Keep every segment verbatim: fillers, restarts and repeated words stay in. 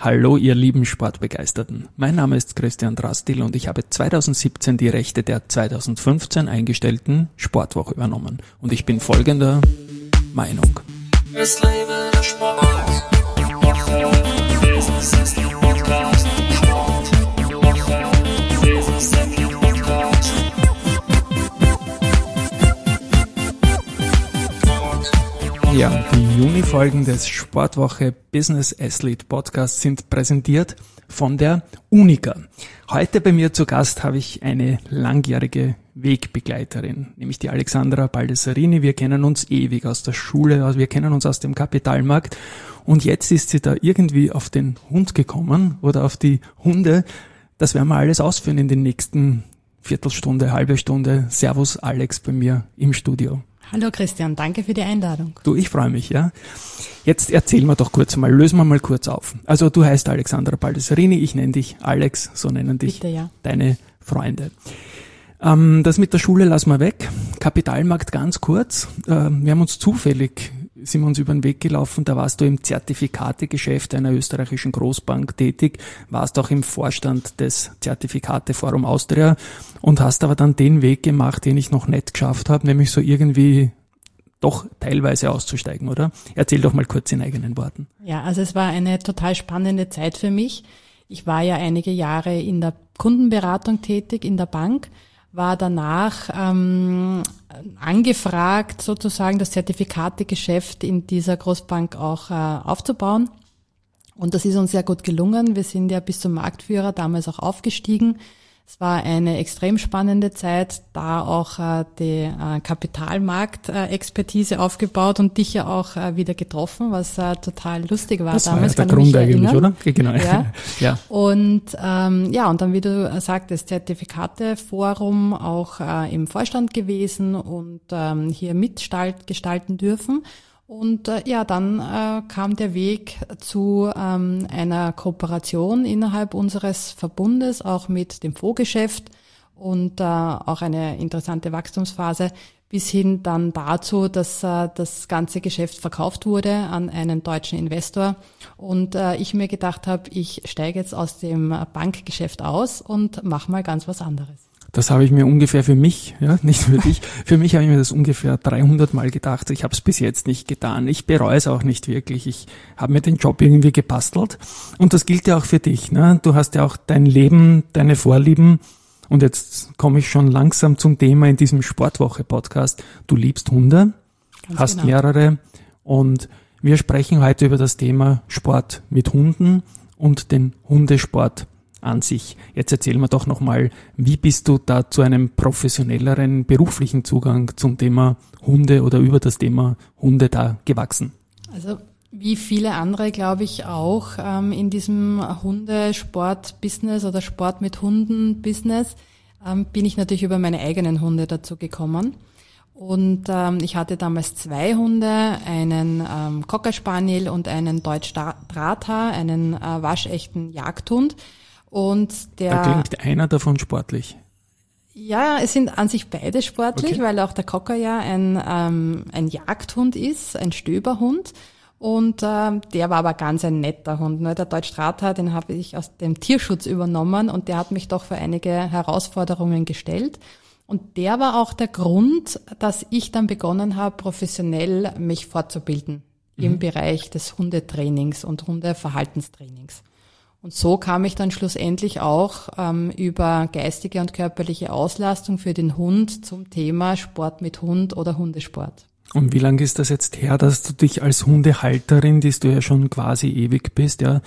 Hallo ihr lieben Sportbegeisterten. Mein Name ist Christian Drastil und ich habe zweitausendsiebzehn die Rechte der zweitausendfünfzehn eingestellten Sportwoche übernommen. Und ich bin folgender Meinung. Es lebe der Sport. Woche. Business ist der Podcast. Sport. Woche. Business ist der Podcast. Ja, die Juni-Folgen des Sportwoche Business Athlete Podcasts sind präsentiert von der Unica. Heute bei mir zu Gast habe ich eine langjährige Wegbegleiterin, nämlich die Alexandra Baldessarini. Wir kennen uns ewig aus der Schule, wir kennen uns aus dem Kapitalmarkt und jetzt ist sie da irgendwie auf den Hund gekommen oder auf die Hunde. Das werden wir alles ausführen in den nächsten Viertelstunde, halbe Stunde. Servus Alex bei mir im Studio. Hallo Christian, danke für die Einladung. Du, ich freue mich, ja. Jetzt erzähl mir doch kurz mal, lösen wir mal kurz auf. Also du heißt Alexandra Baldessarini, ich nenne dich Alex, so nennen dich Bitte, ja. deine Freunde. Ähm, das mit der Schule lassen wir weg. Kapitalmarkt ganz kurz. Ähm, wir haben uns zufällig, sind wir uns über den Weg gelaufen, da warst du im Zertifikategeschäft einer österreichischen Großbank tätig, warst auch im Vorstand des Zertifikateforum Austria und hast aber dann den Weg gemacht, den ich noch nicht geschafft habe, nämlich so irgendwie doch teilweise auszusteigen, oder? Erzähl doch mal kurz in eigenen Worten. Ja, also es war eine total spannende Zeit für mich. Ich war ja einige Jahre in der Kundenberatung tätig, in der Bank, war danach ähm, angefragt, sozusagen das Zertifikategeschäft in dieser Großbank auch äh, aufzubauen. Und das ist uns sehr gut gelungen. Wir sind ja bis zum Marktführer damals auch aufgestiegen. Es war eine extrem spannende Zeit, da auch äh, die äh, Kapitalmarkt-Expertise aufgebaut und dich ja auch äh, wieder getroffen, was äh, total lustig war. Das damals, war ja der Grund eigentlich, oder? Genau. Ja. ja. Und ähm, ja, und dann, wie du sagtest, Zertifikateforum auch äh, im Vorstand gewesen und ähm, hier mitgestalten dürfen. Und äh, ja, dann äh, kam der Weg zu ähm, einer Kooperation innerhalb unseres Verbundes, auch mit dem Fondsgeschäft und äh, auch eine interessante Wachstumsphase, bis hin dann dazu, dass äh, das ganze Geschäft verkauft wurde an einen deutschen Investor. Und äh, ich mir gedacht habe, ich steige jetzt aus dem Bankgeschäft aus und mache mal ganz was anderes. Das habe ich mir ungefähr für mich, ja, nicht für dich, für mich habe ich mir das ungefähr dreihundert Mal gedacht. Ich habe es bis jetzt nicht getan. Ich bereue es auch nicht wirklich. Ich habe mir den Job irgendwie gebastelt. Und das gilt ja auch für dich, ne? Du hast ja auch dein Leben, deine Vorlieben. Und jetzt komme ich schon langsam zum Thema in diesem Sportwoche-Podcast. Du liebst Hunde, Ganz hast genau. mehrere. Und wir sprechen heute über das Thema Sport mit Hunden und den Hundesport an sich. Jetzt erzähl mir doch nochmal, wie bist du da zu einem professionelleren beruflichen Zugang zum Thema Hunde oder über das Thema Hunde da gewachsen? Also wie viele andere, glaube ich, auch ähm, in diesem Hundesport-Business oder Sport mit Hunden-Business ähm, bin ich natürlich über meine eigenen Hunde dazu gekommen. Und ähm, ich hatte damals zwei Hunde, einen ähm, Cocker Spaniel und einen Deutsch Drahthaar, einen äh, waschechten Jagdhund. Und der, da klingt einer davon sportlich. Ja, es sind an sich beide sportlich, Okay. weil auch der Cocker ja ein, ähm, ein Jagdhund ist, ein Stöberhund. Und ähm, der war aber ganz ein netter Hund. Ne? Der Deutsch Drahthaar, den habe ich aus dem Tierschutz übernommen und der hat mich doch für einige Herausforderungen gestellt. Und der war auch der Grund, dass ich dann begonnen habe, professionell mich fortzubilden mhm. im Bereich des Hundetrainings und Hundeverhaltenstrainings. Und so kam ich dann schlussendlich auch ähm, über geistige und körperliche Auslastung für den Hund zum Thema Sport mit Hund oder Hundesport. Und wie lange ist das jetzt her, dass du dich als Hundehalterin, die du ja schon quasi ewig bist, ja,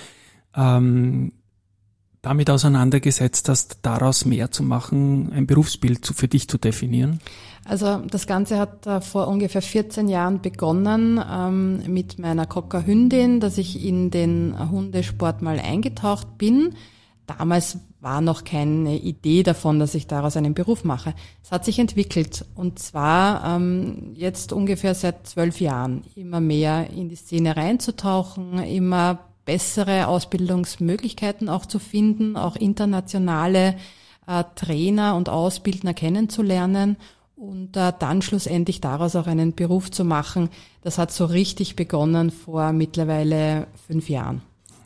ähm, damit auseinandergesetzt hast, daraus mehr zu machen, ein Berufsbild zu, für dich zu definieren? Also das Ganze hat äh, vor ungefähr vierzehn Jahren begonnen ähm, mit meiner Cocker Hündin, dass ich in den Hundesport mal eingetaucht bin. Damals war noch keine Idee davon, dass ich daraus einen Beruf mache. Es hat sich entwickelt und zwar ähm, jetzt ungefähr seit zwölf Jahren immer mehr in die Szene reinzutauchen, immer bessere Ausbildungsmöglichkeiten auch zu finden, auch internationale äh, Trainer und Ausbildner kennenzulernen und äh, dann schlussendlich daraus auch einen Beruf zu machen. Das hat so richtig begonnen vor mittlerweile fünf Jahren.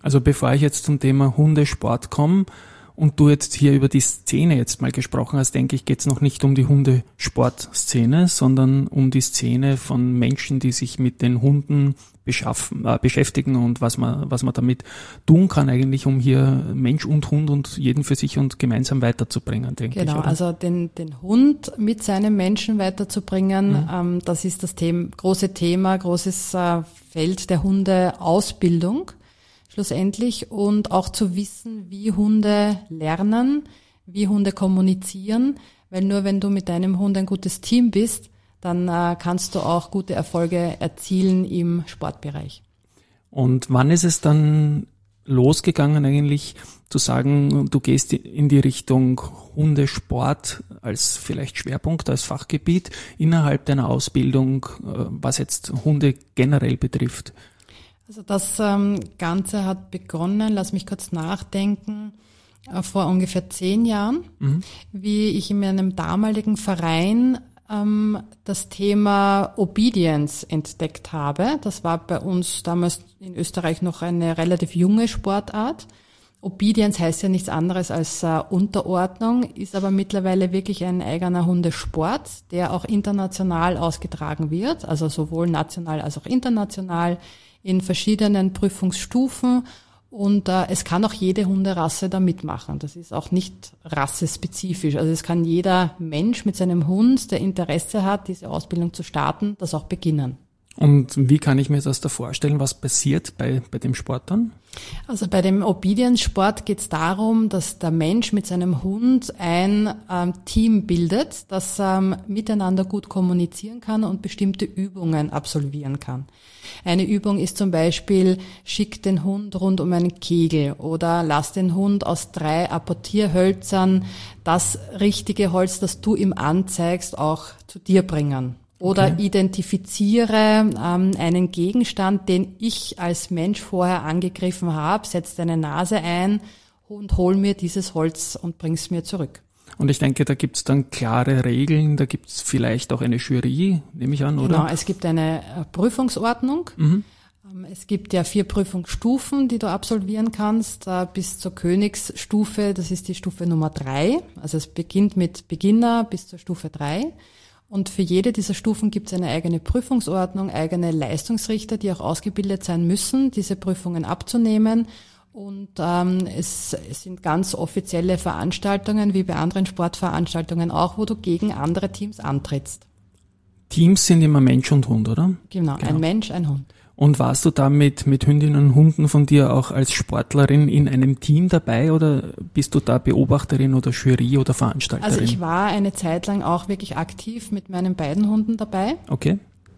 Also bevor ich jetzt zum Thema Hundesport komme und du jetzt hier über die Szene jetzt mal gesprochen hast, denke ich, geht es noch nicht um die Hundesportszene, sondern um die Szene von Menschen, die sich mit den Hunden beschaffen, äh, beschäftigen und was man, was man damit tun kann eigentlich, um hier Mensch und Hund und jeden für sich und gemeinsam weiterzubringen, denke genau, ich. Genau, also den, den Hund mit seinem Menschen weiterzubringen, mhm. ähm, das ist das Thema, große Thema, großes äh, Feld der Hundeausbildung schlussendlich und auch zu wissen, wie Hunde lernen, wie Hunde kommunizieren, weil nur wenn du mit deinem Hund ein gutes Team bist, dann äh, kannst du auch gute Erfolge erzielen im Sportbereich. Und wann ist es dann losgegangen eigentlich zu sagen, du gehst in die Richtung Hundesport als vielleicht Schwerpunkt, als Fachgebiet innerhalb deiner Ausbildung, was jetzt Hunde generell betrifft? Also das ähm, Ganze hat begonnen, lass mich kurz nachdenken, äh, vor ungefähr zehn Jahren, mhm. wie ich in meinem damaligen Verein ähm, das Thema Obedience entdeckt habe. Das war bei uns damals in Österreich noch eine relativ junge Sportart. Obedience heißt ja nichts anderes als äh, Unterordnung, ist aber mittlerweile wirklich ein eigener Hundesport, der auch international ausgetragen wird, also sowohl national als auch international in verschiedenen Prüfungsstufen. Und äh, es kann auch jede Hunderasse da mitmachen. Das ist auch nicht rassespezifisch. Also es kann jeder Mensch mit seinem Hund, der Interesse hat, diese Ausbildung zu starten, das auch beginnen. Und wie kann ich mir das da vorstellen? Was passiert bei, bei dem Sport dann? Also bei dem Obedience-Sport geht es darum, dass der Mensch mit seinem Hund ein ähm, Team bildet, das ähm, miteinander gut kommunizieren kann und bestimmte Übungen absolvieren kann. Eine Übung ist zum Beispiel, schick den Hund rund um einen Kegel oder lass den Hund aus drei Apportierhölzern das richtige Holz, das du ihm anzeigst, auch zu dir bringen. Oder okay. Identifiziere ähm, einen Gegenstand, den ich als Mensch vorher angegriffen habe, setz deine Nase ein und hol mir dieses Holz und bring's mir zurück. Und ich denke, da gibt's dann klare Regeln, da gibt's vielleicht auch eine Jury, nehme ich an, oder? Genau, es gibt eine Prüfungsordnung. Mhm. Es gibt ja vier Prüfungsstufen, die du absolvieren kannst, bis zur Königsstufe, das ist die Stufe Nummer drei. Also es beginnt mit Beginner bis zur Stufe drei. Und für jede dieser Stufen gibt es eine eigene Prüfungsordnung, eigene Leistungsrichter, die auch ausgebildet sein müssen, diese Prüfungen abzunehmen. Und ähm, es, es sind ganz offizielle Veranstaltungen, wie bei anderen Sportveranstaltungen auch, wo du gegen andere Teams antrittst. Teams sind immer Mensch und Hund, oder? Genau, genau. Ein Mensch, ein Hund. Und warst du da mit, mit Hündinnen und Hunden von dir auch als Sportlerin in einem Team dabei oder bist du da Beobachterin oder Jury oder Veranstalterin? Also ich war eine Zeit lang auch wirklich aktiv mit meinen beiden Hunden dabei. Okay.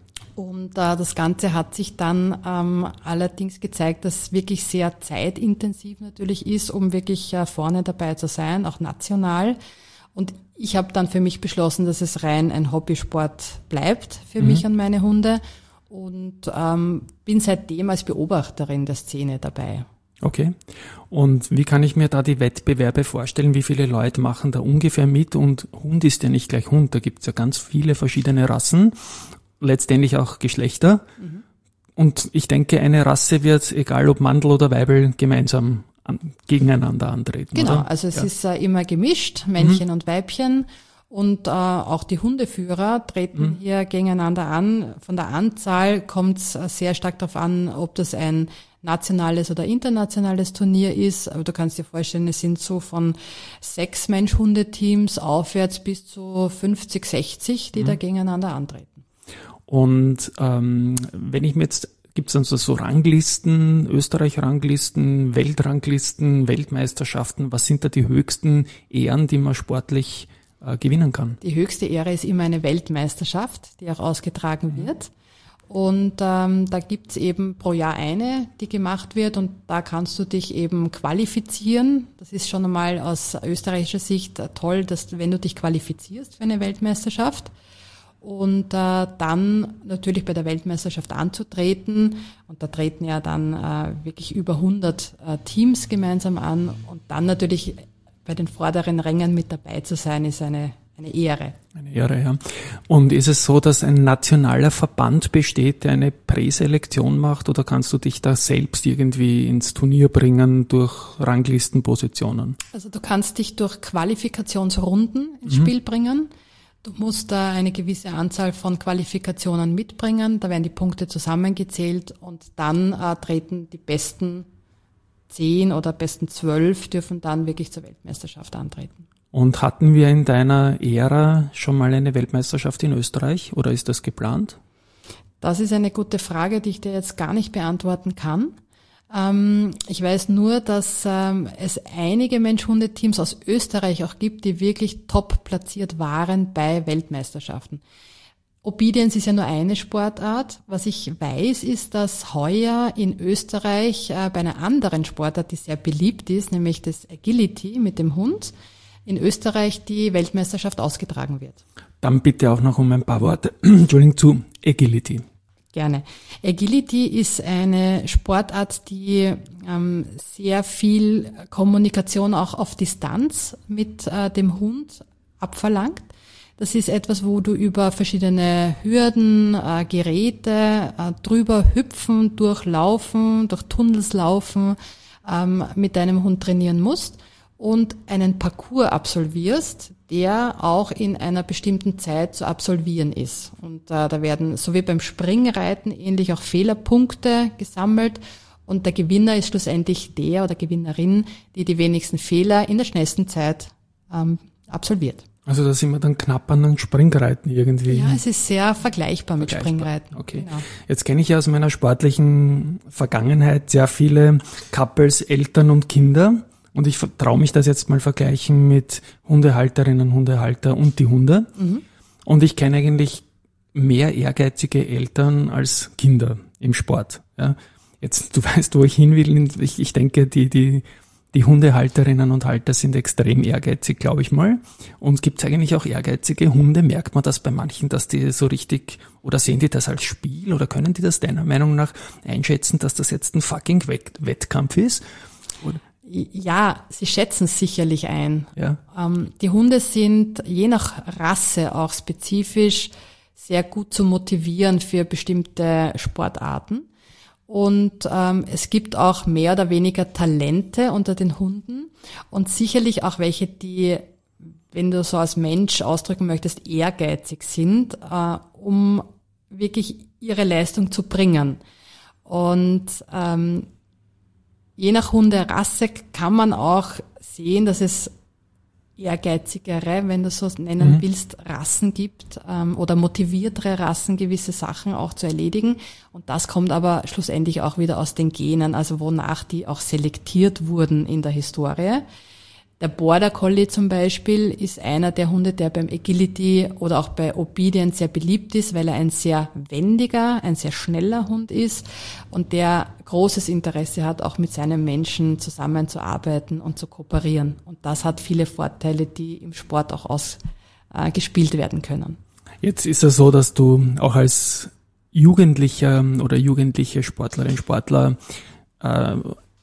Und äh, das Ganze hat sich dann ähm, allerdings gezeigt, dass es wirklich sehr zeitintensiv natürlich ist, um wirklich äh, vorne dabei zu sein, auch national. Und ich habe dann für mich beschlossen, dass es rein ein Hobbysport bleibt für mhm. mich und meine Hunde. Und ähm, bin seitdem als Beobachterin der Szene dabei. Okay. Und wie kann ich mir da die Wettbewerbe vorstellen? Wie viele Leute machen da ungefähr mit? Und Hund ist ja nicht gleich Hund, da gibt es ja ganz viele verschiedene Rassen, letztendlich auch Geschlechter. Mhm. Und ich denke, eine Rasse wird, egal ob Mandel oder Weibel, gemeinsam an, gegeneinander antreten. Genau, oder? also es ja. ist äh, immer gemischt, Männchen mhm. und Weibchen. Und äh, auch die Hundeführer treten mhm. hier gegeneinander an. Von der Anzahl kommt es sehr stark darauf an, ob das ein nationales oder internationales Turnier ist. Aber du kannst dir vorstellen, es sind so von sechs Mensch-Hunde-Teams aufwärts bis zu fünfzig, sechzig, die mhm. da gegeneinander antreten. Und ähm, wenn ich mir jetzt, gibt es dann so, so Ranglisten, Österreich-Ranglisten, Weltranglisten, Weltmeisterschaften, was sind da die höchsten Ehren, die man sportlich gewinnen kann? Die höchste Ehre ist immer eine Weltmeisterschaft, die auch ausgetragen mhm. wird. Und ähm, da gibt's eben pro Jahr eine, die gemacht wird und da kannst du dich eben qualifizieren. Das ist schon einmal aus österreichischer Sicht toll, dass wenn du dich qualifizierst für eine Weltmeisterschaft und äh, dann natürlich bei der Weltmeisterschaft anzutreten. Und da treten ja dann äh, wirklich über hundert äh, Teams gemeinsam an und dann natürlich bei den vorderen Rängen mit dabei zu sein, ist eine, eine Ehre. Eine Ehre, ja. Und ist es so, dass ein nationaler Verband besteht, der eine Präselektion macht, oder kannst du dich da selbst irgendwie ins Turnier bringen durch Ranglistenpositionen? Also du kannst dich durch Qualifikationsrunden ins mhm. Spiel bringen. Du musst da eine gewisse Anzahl von Qualifikationen mitbringen, da werden die Punkte zusammengezählt und dann äh, treten die besten zehn oder besten zwölf dürfen dann wirklich zur Weltmeisterschaft antreten. Und hatten wir in deiner Ära schon mal eine Weltmeisterschaft in Österreich oder ist das geplant? Das ist eine gute Frage, die ich dir jetzt gar nicht beantworten kann. Ähm, ich weiß nur, dass ähm, es einige Mensch-Hunde-Teams aus Österreich auch gibt, die wirklich top platziert waren bei Weltmeisterschaften. Obedience ist ja nur eine Sportart. Was ich weiß, ist, dass heuer in Österreich äh, bei einer anderen Sportart, die sehr beliebt ist, nämlich das Agility mit dem Hund, in Österreich die Weltmeisterschaft ausgetragen wird. Dann bitte auch noch um ein paar Worte, Entschuldigung, zu Agility. Gerne. Agility ist eine Sportart, die ähm, sehr viel Kommunikation auch auf Distanz mit äh, dem Hund abverlangt. Das ist etwas, wo du über verschiedene Hürden, äh, Geräte äh, drüber hüpfen, durchlaufen, durch Tunnels laufen, ähm, mit deinem Hund trainieren musst und einen Parcours absolvierst, der auch in einer bestimmten Zeit zu absolvieren ist. Und äh, da werden, so wie beim Springreiten, ähnlich auch Fehlerpunkte gesammelt. Und der Gewinner ist schlussendlich der oder Gewinnerin, die die wenigsten Fehler in der schnellsten Zeit ähm, absolviert. Also da sind wir dann knapp an den Springreiten irgendwie. Ja, es ist sehr vergleichbar mit vergleichbar. Springreiten. Okay. Genau. Jetzt kenne ich ja aus meiner sportlichen Vergangenheit sehr viele Couples, Eltern und Kinder. Und ich traue mich das jetzt mal vergleichen mit Hundehalterinnen, Hundehalter und die Hunde. Mhm. Und ich kenne eigentlich mehr ehrgeizige Eltern als Kinder im Sport. Ja. Jetzt, du weißt, wo ich hin will. Ich, ich denke, die, die, die Hundehalterinnen und Halter sind extrem ehrgeizig, glaube ich mal. Und gibt es eigentlich auch ehrgeizige Hunde? Merkt man das bei manchen, dass die so richtig, oder sehen die das als Spiel? Oder können die das deiner Meinung nach einschätzen, dass das jetzt ein fucking Wettkampf ist? Oder? Ja, sie schätzen es sicherlich ein. Ja. Ähm, die Hunde sind je nach Rasse auch spezifisch sehr gut zu motivieren für bestimmte Sportarten. Und ähm, es gibt auch mehr oder weniger Talente unter den Hunden und sicherlich auch welche, die, wenn du so als Mensch ausdrücken möchtest, ehrgeizig sind, äh, um wirklich ihre Leistung zu bringen. Und ähm, je nach Hunderasse kann man auch sehen, dass es ehrgeizigere, wenn du so nennen mhm. willst, Rassen gibt ähm, oder motiviertere Rassen, gewisse Sachen auch zu erledigen. Und das kommt aber schlussendlich auch wieder aus den Genen, also wonach die auch selektiert wurden in der Historie. Der Border Collie zum Beispiel ist einer der Hunde, der beim Agility oder auch bei Obedience sehr beliebt ist, weil er ein sehr wendiger, ein sehr schneller Hund ist und der großes Interesse hat, auch mit seinem Menschen zusammenzuarbeiten und zu kooperieren. Und das hat viele Vorteile, die im Sport auch ausgespielt äh, werden können. Jetzt ist es so, dass du auch als Jugendlicher oder jugendliche Sportlerin, Sportler äh,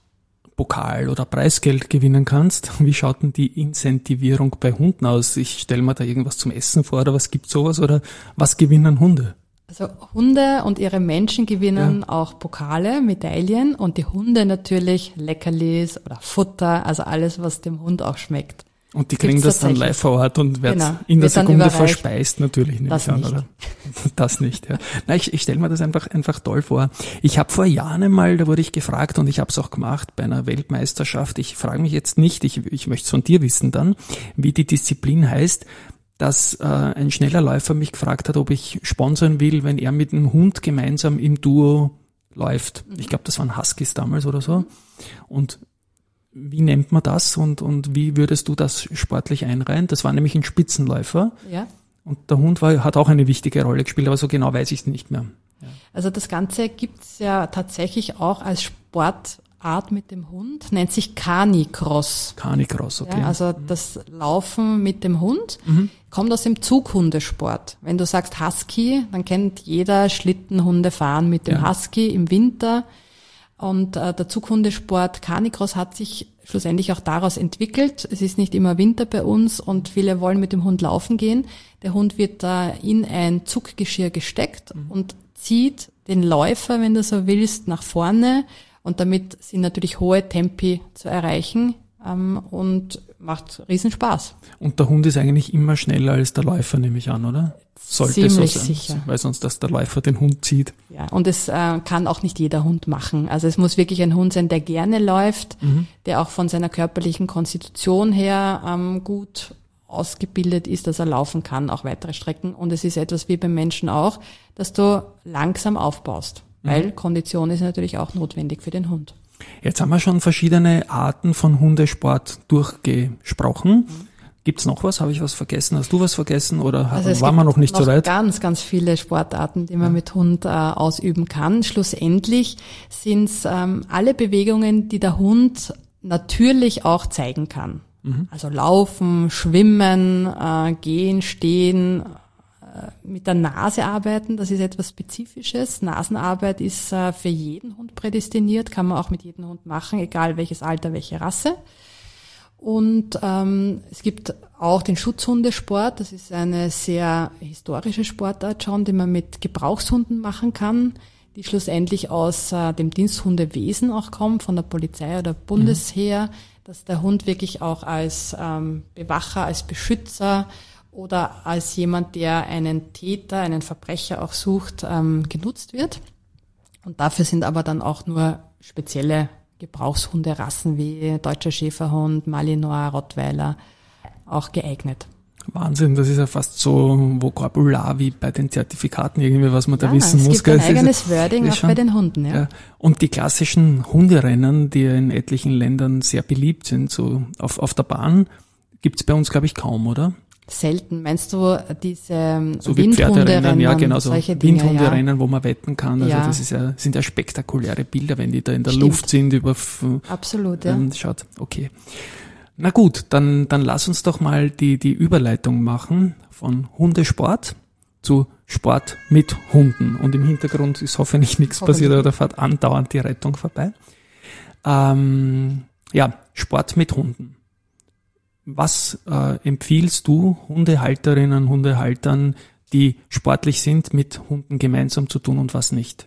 Pokal oder Preisgeld gewinnen kannst. Wie schaut denn die Incentivierung bei Hunden aus? Ich stelle mir da irgendwas zum Essen vor oder was gibt sowas oder was gewinnen Hunde? Also Hunde und ihre Menschen gewinnen ja. auch Pokale, Medaillen und die Hunde natürlich Leckerlis oder Futter, also alles, was dem Hund auch schmeckt. Und die kriegen das dann live vor Ort und werden genau. in der Wird Sekunde verspeist, natürlich nehme das ich an, nicht. oder? Das nicht, ja. Nein, ich, ich stelle mir das einfach einfach toll vor. Ich habe vor Jahren einmal, da wurde ich gefragt und ich habe es auch gemacht bei einer Weltmeisterschaft. Ich frage mich jetzt nicht, ich, ich möchte es von dir wissen dann, wie die Disziplin heißt, dass äh, ein schneller Läufer mich gefragt hat, ob ich sponsern will, wenn er mit einem Hund gemeinsam im Duo läuft. Ich glaube, das waren Huskies damals oder so. Und wie nennt man das und, und wie würdest du das sportlich einreihen? Das war nämlich ein Spitzenläufer. Ja. Und der Hund war, hat auch eine wichtige Rolle gespielt, aber so genau weiß ich es nicht mehr. Ja. Also das Ganze gibt's ja tatsächlich auch als Sportart mit dem Hund, nennt sich Canicross. Canicross, okay. Ja, also das Laufen mit dem Hund mhm. kommt aus dem Zughundesport. Wenn du sagst Husky, dann kennt jeder Schlittenhunde fahren mit dem ja. Husky im Winter. Und äh, der Zughundesport Canicross hat sich schlussendlich auch daraus entwickelt. Es ist nicht immer Winter bei uns und viele wollen mit dem Hund laufen gehen. Der Hund wird da in ein Zuggeschirr gesteckt mhm. und zieht den Läufer, wenn du so willst, nach vorne. Und damit sind natürlich hohe Tempi zu erreichen ähm, und macht riesen Spaß. Und der Hund ist eigentlich immer schneller als der Läufer, nehme ich an, oder? Sollte Ziemlich so sein, sicher. Weil sonst, dass der Läufer den Hund zieht. Ja, und es äh, kann auch nicht jeder Hund machen. Also es muss wirklich ein Hund sein, der gerne läuft, mhm. der auch von seiner körperlichen Konstitution her ähm, gut ausgebildet ist, dass er laufen kann, auch weitere Strecken. Und es ist etwas wie beim Menschen auch, dass du langsam aufbaust, mhm. weil Kondition ist natürlich auch notwendig für den Hund. Jetzt haben wir schon verschiedene Arten von Hundesport durchgesprochen. Mhm. Gibt's noch was? Habe ich was vergessen? Hast du was vergessen oder also waren wir noch nicht noch so weit? Ganz, ganz viele Sportarten, die man ja. mit Hund äh, ausüben kann. Schlussendlich sind's ähm, alle Bewegungen, die der Hund natürlich auch zeigen kann. Mhm. Also laufen, schwimmen, äh, gehen, stehen, äh, mit der Nase arbeiten, das ist etwas Spezifisches. Nasenarbeit ist äh, für jeden Hund prädestiniert, kann man auch mit jedem Hund machen, egal welches Alter, welche Rasse. Und ähm, es gibt auch den Schutzhundesport. Das ist eine sehr historische Sportart schon, die man mit Gebrauchshunden machen kann, die schlussendlich aus äh, dem Diensthundewesen auch kommt, von der Polizei oder Bundesheer, mhm. dass der Hund wirklich auch als ähm, Bewacher, als Beschützer oder als jemand, der einen Täter, einen Verbrecher auch sucht, ähm, genutzt wird. Und dafür sind aber dann auch nur spezielle Gebrauchshunderassen wie Deutscher Schäferhund, Malinois, Rottweiler auch geeignet. Wahnsinn, das ist ja fast so Vokabular wie bei den Zertifikaten irgendwie, was man da ja, wissen es muss. Es gibt ein es eigenes ist, Wording auch schon, bei den Hunden. Ja. ja. Und die klassischen Hunderennen, die in etlichen Ländern sehr beliebt sind, so auf, auf der Bahn, gibt's bei uns, glaube ich, kaum, oder? Selten. Meinst du diese so wie Pferderennen, ja genau, so solche Dinge, Windhunderennen, ja. wo man wetten kann. Also ja. das ist ja, sind ja spektakuläre Bilder, wenn die da in der Stimmt. Luft sind über Absolut, ja. ähm, schaut, okay. Na gut, dann dann lass uns doch mal die die Überleitung machen von Hundesport zu Sport mit Hunden. Und im Hintergrund ist hoffentlich nichts Hoffentlich. passiert, aber da fährt andauernd die Rettung vorbei. Ähm, ja, Sport mit Hunden. Was äh, empfiehlst du Hundehalterinnen, Hundehaltern, die sportlich sind, mit Hunden gemeinsam zu tun und was nicht?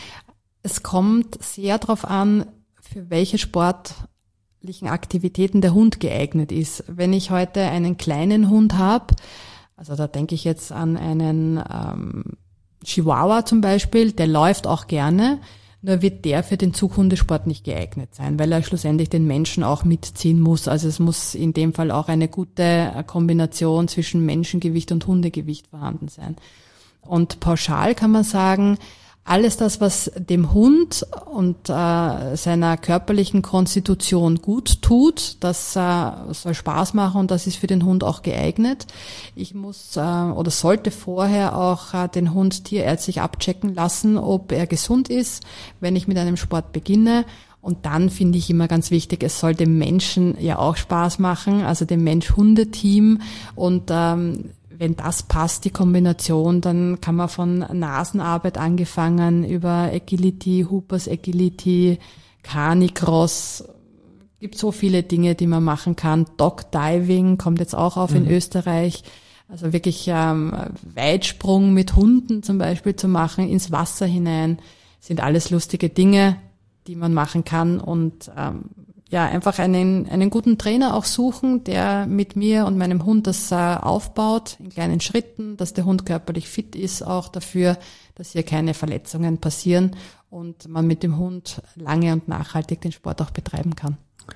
Es kommt sehr darauf an, für welche sportlichen Aktivitäten der Hund geeignet ist. Wenn ich heute einen kleinen Hund habe, also da denke ich jetzt an einen ähm, Chihuahua zum Beispiel, der läuft auch gerne, nur wird der für den Zughundesport nicht geeignet sein, weil er schlussendlich den Menschen auch mitziehen muss. Also es muss in dem Fall auch eine gute Kombination zwischen Menschengewicht und Hundegewicht vorhanden sein. Und pauschal kann man sagen, alles das, was dem Hund und äh, seiner körperlichen Konstitution gut tut, das äh, soll Spaß machen und das ist für den Hund auch geeignet. Ich muss äh, oder sollte vorher auch äh, den Hund tierärztlich abchecken lassen, ob er gesund ist, wenn ich mit einem Sport beginne. Und dann finde ich immer ganz wichtig, es soll dem Menschen ja auch Spaß machen, also dem Mensch-Hunde-Team. Und ähm, wenn das passt, die Kombination, dann kann man von Nasenarbeit angefangen über Agility, Hoopers Agility, Canicross, gibt so viele Dinge, die man machen kann. Dog Diving kommt jetzt auch auf mhm. in Österreich. Also wirklich ähm, Weitsprung mit Hunden zum Beispiel zu machen, ins Wasser hinein, sind alles lustige Dinge, die man machen kann und ähm, ja, einfach einen einen guten Trainer auch suchen, der mit mir und meinem Hund das äh, aufbaut, in kleinen Schritten, dass der Hund körperlich fit ist, auch dafür, dass hier keine Verletzungen passieren und man mit dem Hund lange und nachhaltig den Sport auch betreiben kann.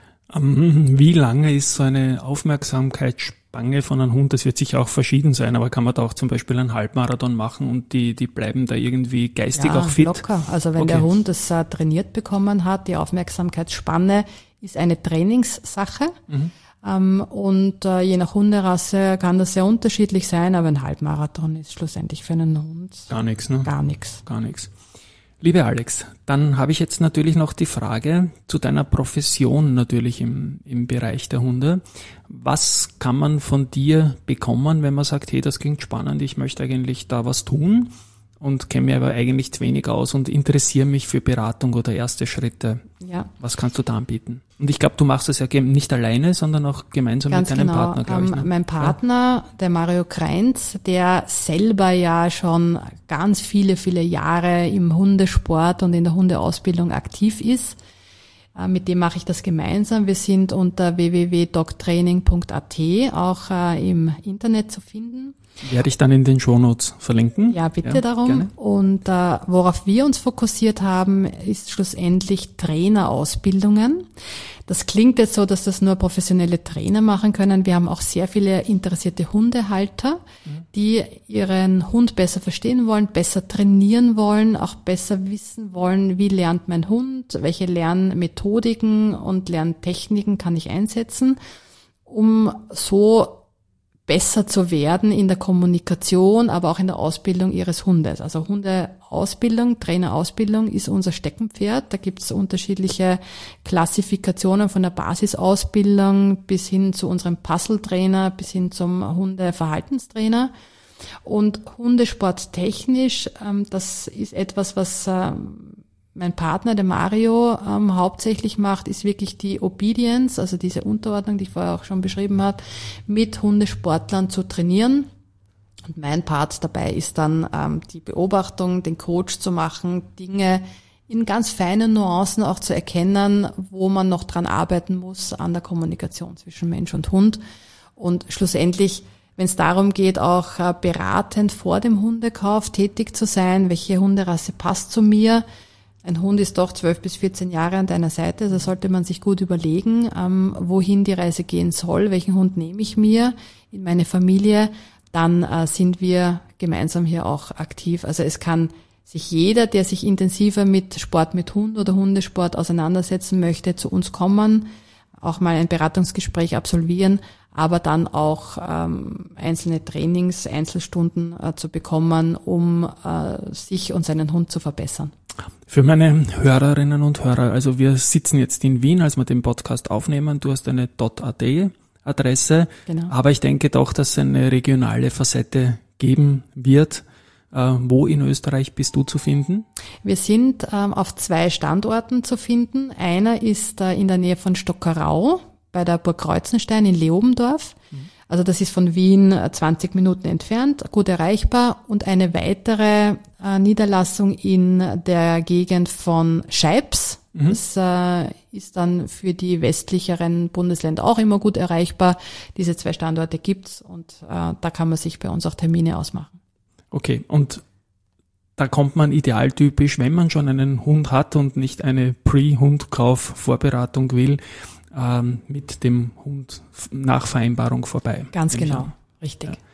Wie lange ist so eine Aufmerksamkeitsspanne von einem Hund? Das wird sicher auch verschieden sein, aber kann man da auch zum Beispiel einen Halbmarathon machen und die die bleiben da irgendwie geistig ja, auch fit? Locker. Also wenn okay. der Hund es äh, trainiert bekommen hat, die Aufmerksamkeitsspanne ist eine Trainingssache. Mhm. Ähm, und äh, je nach Hunderasse kann das sehr unterschiedlich sein, aber ein Halbmarathon ist schlussendlich für einen Hund gar nichts, ne? Gar nichts. Gar nichts. Liebe Alex, dann habe ich jetzt natürlich noch die Frage zu deiner Profession natürlich im, im Bereich der Hunde. Was kann man von dir bekommen, wenn man sagt, hey, das klingt spannend, ich möchte eigentlich da was tun? und kenne mich aber eigentlich zu wenig aus und interessiere mich für Beratung oder erste Schritte. Ja. Was kannst du da anbieten? Und ich glaube, du machst das ja ge- nicht alleine, sondern auch gemeinsam Ganz mit deinem genau. Partner, glaube ich. Ähm, Ne? mein Partner, der Mario Kreinz, der selber ja schon ganz viele, viele Jahre im Hundesport und in der Hundeausbildung aktiv ist. Äh, mit dem mache ich das gemeinsam. Wir sind unter w w w punkt dogtraining punkt a t auch äh, im Internet zu finden. Werde ich dann in den Shownotes verlinken. Ja, bitte Ja, darum. gerne. Und äh, worauf wir uns fokussiert haben, ist schlussendlich Trainerausbildungen. Das klingt jetzt so, dass das nur professionelle Trainer machen können. Wir haben auch sehr viele interessierte Hundehalter, die ihren Hund besser verstehen wollen, besser trainieren wollen, auch besser wissen wollen, wie lernt mein Hund, welche Lernmethodiken und Lerntechniken kann ich einsetzen, um so besser zu werden in der Kommunikation, aber auch in der Ausbildung ihres Hundes. Also Hundeausbildung, Trainerausbildung ist unser Steckenpferd. Da gibt es unterschiedliche Klassifikationen von der Basisausbildung bis hin zu unserem Puzzle-Trainer, bis hin zum Hundeverhaltenstrainer. Und Hundesport technisch, ähm, das ist etwas, was ähm, mein Partner, der Mario, ähm, hauptsächlich macht, ist wirklich die Obedience, also diese Unterordnung, die ich vorher auch schon beschrieben habe, mit Hundesportlern zu trainieren. Und mein Part dabei ist dann ähm, die Beobachtung, den Coach zu machen, Dinge in ganz feinen Nuancen auch zu erkennen, wo man noch dran arbeiten muss an der Kommunikation zwischen Mensch und Hund. Und schlussendlich, wenn es darum geht, auch äh, beratend vor dem Hundekauf tätig zu sein, welche Hunderasse passt zu mir. Ein Hund ist doch zwölf bis vierzehn Jahre an deiner Seite, da sollte man sich gut überlegen, ähm, wohin die Reise gehen soll, welchen Hund nehme ich mir in meine Familie, dann äh, sind wir gemeinsam hier auch aktiv. Also es kann sich jeder, der sich intensiver mit Sport mit Hund oder Hundesport auseinandersetzen möchte, zu uns kommen, auch mal ein Beratungsgespräch absolvieren, aber dann auch ähm, einzelne Trainings, Einzelstunden äh, zu bekommen, um äh, sich und seinen Hund zu verbessern. Für meine Hörerinnen und Hörer, also wir sitzen jetzt in Wien, als wir den Podcast aufnehmen. Du hast eine .at-Adresse, Genau. aber ich denke doch, dass es eine regionale Facette geben wird. Äh, wo in Österreich bist du zu finden? Wir sind ähm, auf zwei Standorten zu finden. Einer ist äh, in der Nähe von Stockerau bei der Burg Kreuzenstein in Leobendorf. Mhm. Also das ist von Wien zwanzig Minuten entfernt, gut erreichbar. Und eine weitere äh, Niederlassung in der Gegend von Scheibs. Mhm. Das äh, ist dann für die westlicheren Bundesländer auch immer gut erreichbar. Diese zwei Standorte gibt's und äh, da kann man sich bei uns auch Termine ausmachen. Okay, und da kommt man idealtypisch, wenn man schon einen Hund hat und nicht eine Pre-Hundkauf-Vorberatung will, ähm, mit dem Hund nach Vereinbarung vorbei. Ganz genau, richtig. Ja.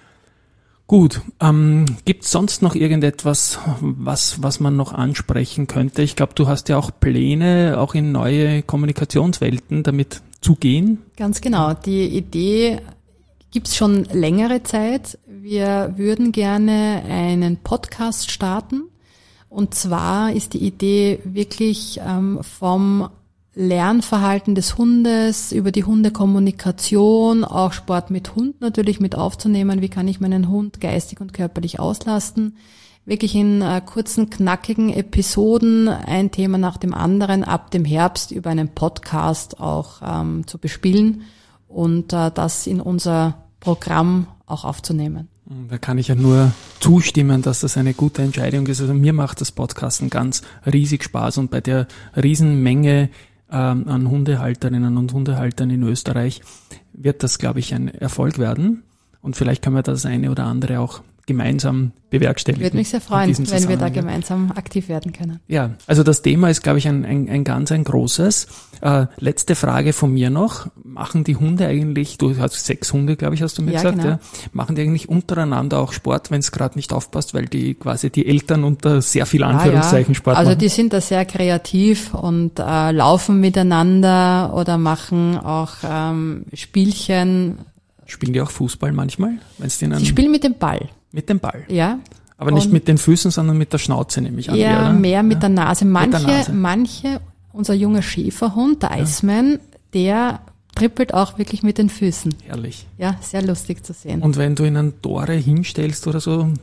Gut, ähm, gibt es sonst noch irgendetwas, was was man noch ansprechen könnte? Ich glaube, du hast ja auch Pläne, auch in neue Kommunikationswelten damit zu gehen. Ganz genau, die Idee gibt's schon längere Zeit. Wir würden gerne einen Podcast starten. Und zwar ist die Idee wirklich ähm, vom Lernverhalten des Hundes über die Hundekommunikation, auch Sport mit Hund natürlich mit aufzunehmen. Wie kann ich meinen Hund geistig und körperlich auslasten? Wirklich in äh, kurzen, knackigen Episoden ein Thema nach dem anderen ab dem Herbst über einen Podcast auch ähm, zu bespielen und äh, das in unser Programm auch aufzunehmen. Da kann ich ja nur zustimmen, dass das eine gute Entscheidung ist. Also mir macht das Podcasten ganz riesig Spaß und bei der Riesenmenge ähm, an Hundehalterinnen und Hundehaltern in Österreich wird das, glaube ich, ein Erfolg werden. Und vielleicht können wir das eine oder andere auch gemeinsam bewerkstelligen. Würde mich sehr freuen, wenn wir da gemeinsam aktiv werden können. Ja, also das Thema ist, glaube ich, ein, ein, ein ganz ein großes. Äh, letzte Frage von mir noch. Machen die Hunde eigentlich, du hast sechs Hunde, glaube ich, hast du mir ja, gesagt, genau. ja, machen die eigentlich untereinander auch Sport, wenn es gerade nicht aufpasst, weil die quasi die Eltern unter sehr viel Anführungszeichen ja, ja. Sport also machen? Also die sind da sehr kreativ und äh, laufen miteinander oder machen auch ähm, Spielchen. Spielen die auch Fußball manchmal? Wenn's denen Sie spielen mit dem Ball. Mit dem Ball? Ja. Aber nicht mit den Füßen, sondern mit der Schnauze, nehme ich an. Ja, oder? mehr mit ja. der Nase. Manche, der Nase. manche, unser junger Schäferhund, der ja. Iceman, der trippelt auch wirklich mit den Füßen. Herrlich. Ja, sehr lustig zu sehen. Und wenn du ihnen Tore hinstellst oder so,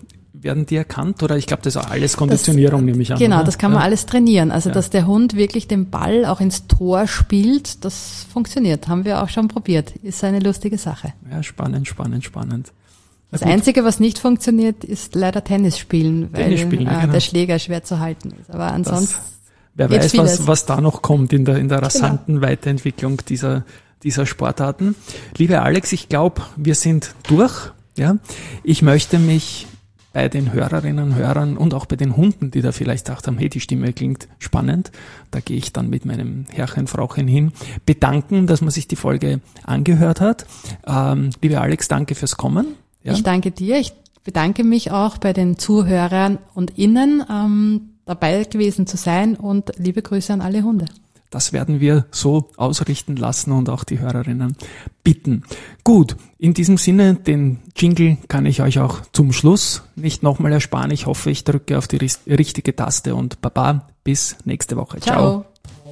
werden die erkannt? Oder ich glaube, das ist auch alles Konditionierung, das, nehme ich an. Genau, oder? das kann man ja. alles trainieren. Also, ja. dass der Hund wirklich den Ball auch ins Tor spielt, das funktioniert. Haben wir auch schon probiert. Ist eine lustige Sache. Ja, spannend, spannend, spannend. Das Einzige, was nicht funktioniert, ist leider Tennis spielen, weil Tennis spielen, äh, genau. der Schläger schwer zu halten ist. Aber ansonsten das, wer geht weiß, vieles. was, was da noch kommt in der, in der rasanten genau. Weiterentwicklung dieser, dieser Sportarten. Lieber Alex, ich glaube, wir sind durch. Ja, ich möchte mich bei den Hörerinnen und Hörern und auch bei den Hunden, die da vielleicht gedacht haben, hey, die Stimme klingt spannend, da gehe ich dann mit meinem Herrchen, Frauchen hin, bedanken, dass man sich die Folge angehört hat. Ähm, lieber Alex, danke fürs Kommen. Ja. Ich danke dir. Ich bedanke mich auch bei den Zuhörern und Innen, ähm, dabei gewesen zu sein, und liebe Grüße an alle Hunde. Das werden wir so ausrichten lassen und auch die Hörerinnen bitten. Gut, in diesem Sinne, den Jingle kann ich euch auch zum Schluss nicht nochmal ersparen. Ich hoffe, ich drücke auf die richtige Taste und Baba, bis nächste Woche. Ciao. Ciao.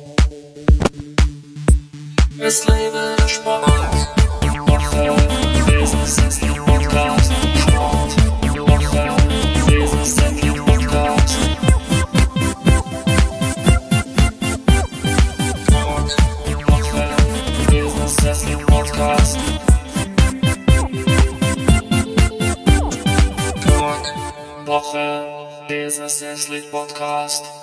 Es lebe der Sport. Woche, Business ist der Podcast. Sport, Woche, Business ist der Podcast. Sport, Woche, Business ist der Podcast. Sport, Woche, Business ist der Podcast.